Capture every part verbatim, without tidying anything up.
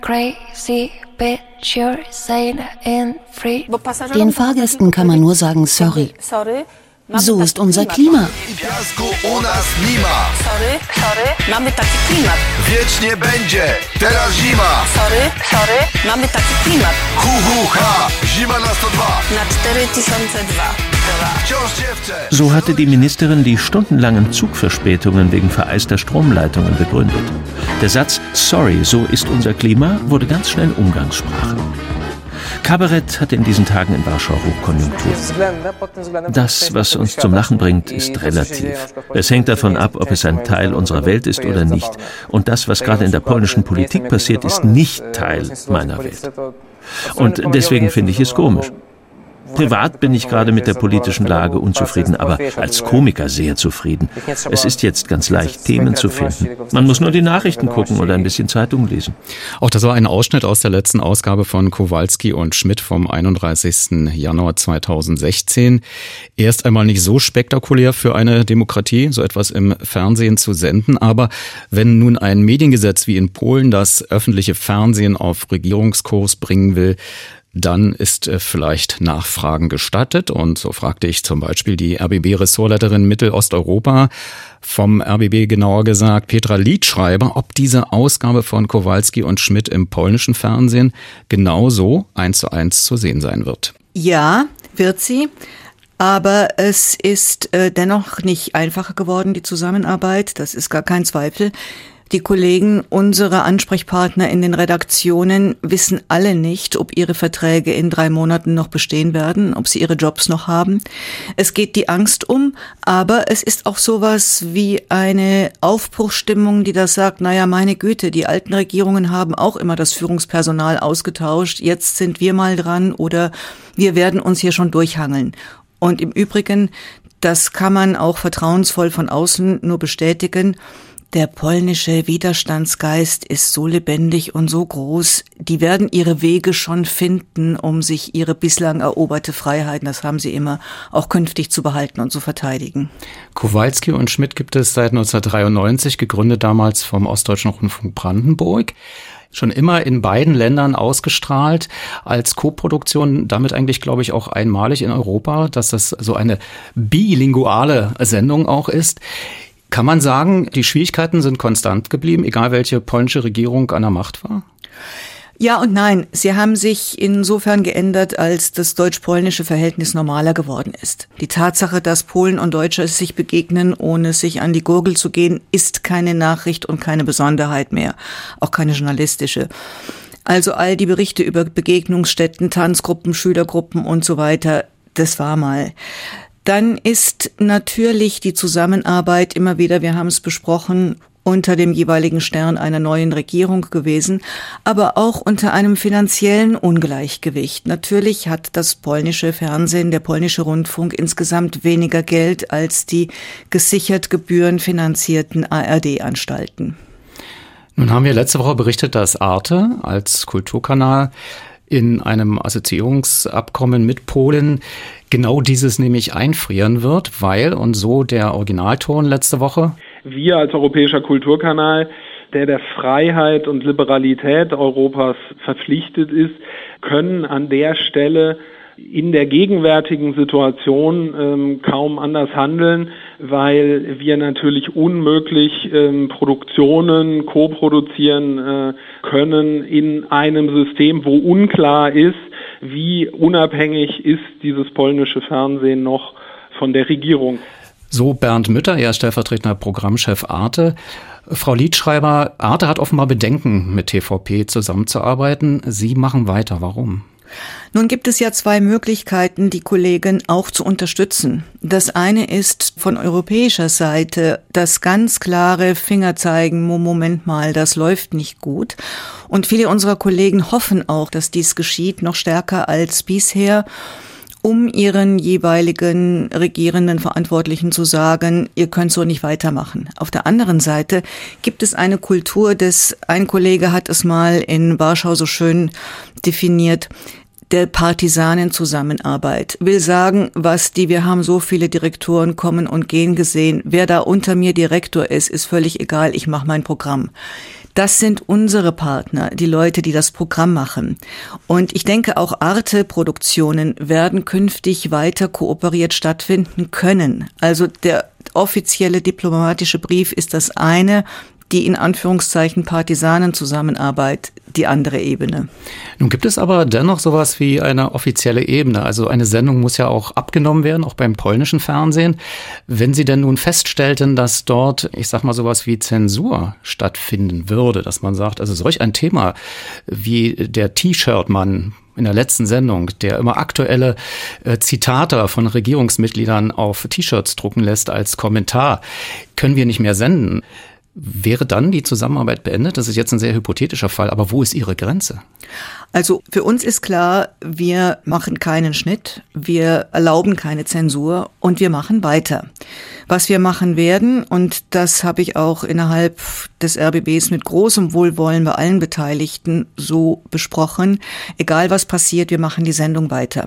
Crazy bitch, you're sane and free. Den Fahrgästen kann man nur sagen, sorry. So ist unser Klima. Piasku u nas nie ma. Sorry, sorry, mamy taki klimat. Wiecznie będzie, teraz zima. Sorry, sorry, mamy taki klimat. Hu, hu, ha, zima na sto dwa. Na cztery tysiące dwa. Wciąż dziewczę. So hatte die Ministerin die stundenlangen Zugverspätungen wegen vereister Stromleitungen begründet. Der Satz »Sorry, so ist unser Klima« wurde ganz schnell Umgangssprache. Kabarett hatte in diesen Tagen in Warschau Hochkonjunktur. Das, was uns zum Lachen bringt, ist relativ. Es hängt davon ab, ob es ein Teil unserer Welt ist oder nicht. Und das, was gerade in der polnischen Politik passiert, ist nicht Teil meiner Welt. Und deswegen finde ich es komisch. Privat bin ich gerade mit der politischen Lage unzufrieden, aber als Komiker sehr zufrieden. Es ist jetzt ganz leicht, Themen zu finden. Man muss nur die Nachrichten gucken oder ein bisschen Zeitung lesen. Auch das war ein Ausschnitt aus der letzten Ausgabe von Kowalski und Schmidt vom einunddreißigsten Januar zweitausendsechzehn. Erst einmal nicht so spektakulär für eine Demokratie, so etwas im Fernsehen zu senden. Aber wenn nun ein Mediengesetz wie in Polen das öffentliche Fernsehen auf Regierungskurs bringen will, dann ist vielleicht Nachfragen gestattet. Und so fragte ich zum Beispiel die R B B-Ressortleiterin Mittelosteuropa vom R B B, genauer gesagt Petra Liedschreiber, ob diese Ausgabe von Kowalski und Schmidt im polnischen Fernsehen genauso eins zu eins zu sehen sein wird. Ja, wird sie. Aber es ist äh, dennoch nicht einfacher geworden, die Zusammenarbeit. Das ist gar kein Zweifel. Die Kollegen, unsere Ansprechpartner in den Redaktionen, wissen alle nicht, ob ihre Verträge in drei Monaten noch bestehen werden, ob sie ihre Jobs noch haben. Es geht die Angst um, aber es ist auch sowas wie eine Aufbruchsstimmung, die das sagt, naja, meine Güte, die alten Regierungen haben auch immer das Führungspersonal ausgetauscht, jetzt sind wir mal dran oder wir werden uns hier schon durchhangeln. Und im Übrigen, das kann man auch vertrauensvoll von außen nur bestätigen, der polnische Widerstandsgeist ist so lebendig und so groß, die werden ihre Wege schon finden, um sich ihre bislang eroberte Freiheiten, das haben sie immer, auch künftig zu behalten und zu verteidigen. Kowalski und Schmidt gibt es seit neunzehnhundertdreiundneunzig, gegründet damals vom Ostdeutschen Rundfunk Brandenburg. Schon immer in beiden Ländern ausgestrahlt, als Koproduktion, damit eigentlich, glaube ich, auch einmalig in Europa, dass das so eine bilinguale Sendung auch ist. Kann man sagen, die Schwierigkeiten sind konstant geblieben, egal welche polnische Regierung an der Macht war? Ja und nein. Sie haben sich insofern geändert, als das deutsch-polnische Verhältnis normaler geworden ist. Die Tatsache, dass Polen und Deutsche sich begegnen, ohne sich an die Gurgel zu gehen, ist keine Nachricht und keine Besonderheit mehr. Auch keine journalistische. Also all die Berichte über Begegnungsstätten, Tanzgruppen, Schülergruppen und so weiter, das war mal. Dann ist natürlich die Zusammenarbeit immer wieder, wir haben es besprochen, unter dem jeweiligen Stern einer neuen Regierung gewesen, aber auch unter einem finanziellen Ungleichgewicht. Natürlich hat das polnische Fernsehen, der polnische Rundfunk insgesamt weniger Geld als die gesichert gebührenfinanzierten A R D-Anstalten. Nun haben wir letzte Woche berichtet, dass Arte als Kulturkanal in einem Assoziierungsabkommen mit Polen genau dieses nämlich einfrieren wird, weil, und so der Originalton letzte Woche, wir als europäischer Kulturkanal, der der Freiheit und Liberalität Europas verpflichtet ist, können an der Stelle in der gegenwärtigen Situation ähm, kaum anders handeln, weil wir natürlich unmöglich ähm, Produktionen co-produzieren äh, können in einem System, wo unklar ist, wie unabhängig ist dieses polnische Fernsehen noch von der Regierung. So Bernd Mütter, er ist stellvertretender Programmchef Arte. Frau Liedschreiber, Arte hat offenbar Bedenken, mit T V P zusammenzuarbeiten. Sie machen weiter. Warum? Nun gibt es ja zwei Möglichkeiten, die Kollegen auch zu unterstützen. Das eine ist von europäischer Seite das ganz klare Fingerzeigen, Moment mal, das läuft nicht gut. Und viele unserer Kollegen hoffen auch, dass dies geschieht, noch stärker als bisher, um ihren jeweiligen regierenden Verantwortlichen zu sagen, ihr könnt so nicht weitermachen. Auf der anderen Seite gibt es eine Kultur des, ein Kollege hat es mal in Warschau so schön definiert, der Partisanenzusammenarbeit. Will sagen, was die, wir haben so viele Direktoren kommen und gehen gesehen. Wer da unter mir Direktor ist, ist völlig egal, ich mache mein Programm. Das sind unsere Partner, die Leute, die das Programm machen. Und ich denke, auch Arte-Produktionen werden künftig weiter kooperiert stattfinden können. Also der offizielle diplomatische Brief ist das eine, die in Anführungszeichen Partisanenzusammenarbeit die andere Ebene. Nun gibt es aber dennoch sowas wie eine offizielle Ebene. Also eine Sendung muss ja auch abgenommen werden, auch beim polnischen Fernsehen. Wenn Sie denn nun feststellten, dass dort, ich sag mal, sowas wie Zensur stattfinden würde, dass man sagt, also solch ein Thema wie der T-Shirt-Mann in der letzten Sendung, der immer aktuelle äh, Zitate von Regierungsmitgliedern auf T-Shirts drucken lässt als Kommentar, können wir nicht mehr senden. Wäre dann die Zusammenarbeit beendet? Das ist jetzt ein sehr hypothetischer Fall, aber wo ist Ihre Grenze? Also für uns ist klar, wir machen keinen Schnitt, wir erlauben keine Zensur und wir machen weiter. Was wir machen werden, und das habe ich auch innerhalb des R B Bs mit großem Wohlwollen bei allen Beteiligten so besprochen, egal was passiert, wir machen die Sendung weiter.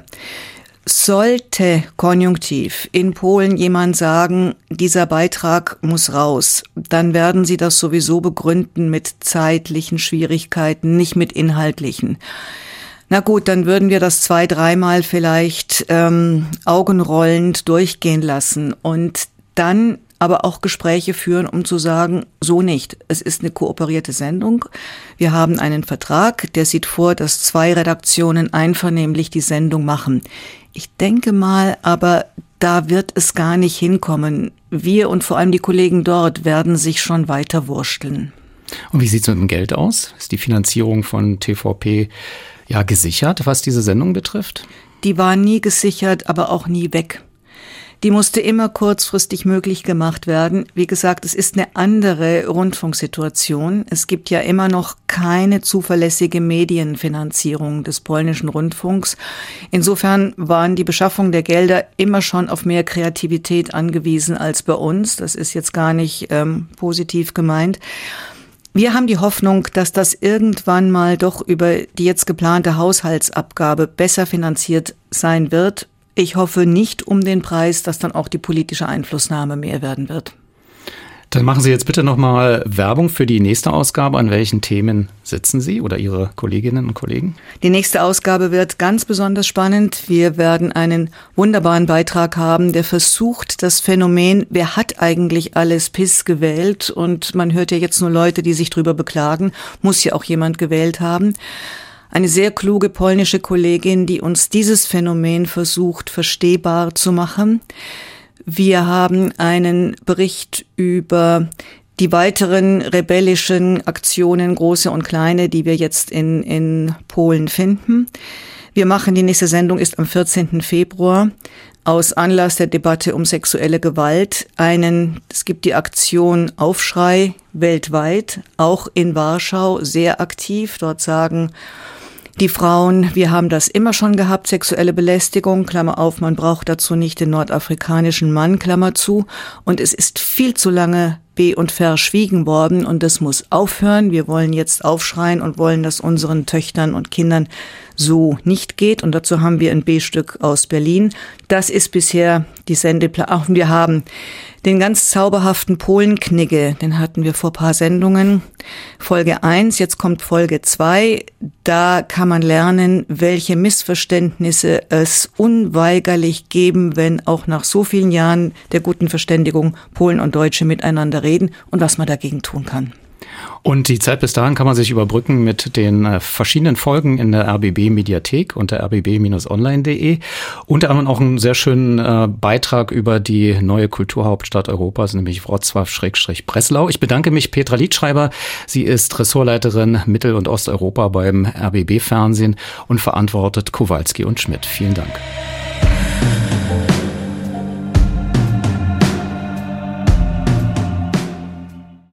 Sollte konjunktiv in Polen jemand sagen, dieser Beitrag muss raus, dann werden sie das sowieso begründen mit zeitlichen Schwierigkeiten, nicht mit inhaltlichen. Na gut, dann würden wir das zwei, dreimal vielleicht ähm, augenrollend durchgehen lassen und dann aber auch Gespräche führen, um zu sagen, so nicht. Es ist eine kooperierte Sendung. Wir haben einen Vertrag, der sieht vor, dass zwei Redaktionen einvernehmlich die Sendung machen. Ich denke mal, aber da wird es gar nicht hinkommen. Wir und vor allem die Kollegen dort werden sich schon weiter wursteln. Und wie sieht es mit dem Geld aus? Ist die Finanzierung von T V P ja gesichert, was diese Sendung betrifft? Die war nie gesichert, aber auch nie weg. Die musste immer kurzfristig möglich gemacht werden. Wie gesagt, es ist eine andere Rundfunksituation. Es gibt ja immer noch keine zuverlässige Medienfinanzierung des polnischen Rundfunks. Insofern waren die Beschaffung der Gelder immer schon auf mehr Kreativität angewiesen als bei uns. Das ist jetzt gar nicht ähm, positiv gemeint. Wir haben die Hoffnung, dass das irgendwann mal doch über die jetzt geplante Haushaltsabgabe besser finanziert sein wird. Ich hoffe nicht um den Preis, dass dann auch die politische Einflussnahme mehr werden wird. Dann machen Sie jetzt bitte nochmal Werbung für die nächste Ausgabe. An welchen Themen sitzen Sie oder Ihre Kolleginnen und Kollegen? Die nächste Ausgabe wird ganz besonders spannend. Wir werden einen wunderbaren Beitrag haben, der versucht, das Phänomen, wer hat eigentlich alles P I S gewählt? Und man hört ja jetzt nur Leute, die sich drüber beklagen, muss ja auch jemand gewählt haben. Eine sehr kluge polnische Kollegin, die uns dieses Phänomen versucht, verstehbar zu machen. Wir haben einen Bericht über die weiteren rebellischen Aktionen, große und kleine, die wir jetzt in, in Polen finden. Wir machen, die nächste Sendung ist am vierzehnten Februar, aus Anlass der Debatte um sexuelle Gewalt, einen, es gibt die Aktion Aufschrei weltweit, auch in Warschau sehr aktiv. Dort sagen die Frauen, wir haben das immer schon gehabt, sexuelle Belästigung, Klammer auf, man braucht dazu nicht den nordafrikanischen Mann, Klammer zu. Und es ist viel zu lange be- und verschwiegen worden und das muss aufhören. Wir wollen jetzt aufschreien und wollen, dass unseren Töchtern und Kindern so nicht geht. Und dazu haben wir ein B-Stück aus Berlin. Das ist bisher die Sendeplanung. Und wir haben den ganz zauberhaften Polenknigge, den hatten wir vor ein paar Sendungen. Folge eins, jetzt kommt Folge zwei. Da kann man lernen, welche Missverständnisse es unweigerlich geben, wenn auch nach so vielen Jahren der guten Verständigung Polen und Deutsche miteinander reden und was man dagegen tun kann. Und die Zeit bis dahin kann man sich überbrücken mit den äh, verschiedenen Folgen in der R B B-Mediathek unter r b b Bindestrich online punkt de. Unter anderem auch einen sehr schönen äh, Beitrag über die neue Kulturhauptstadt Europas, nämlich Wrocław-Breslau. Ich bedanke mich, Petra Liedschreiber. Sie ist Ressortleiterin Mittel- und Osteuropa beim R B B-Fernsehen und verantwortet Kowalski und Schmidt. Vielen Dank.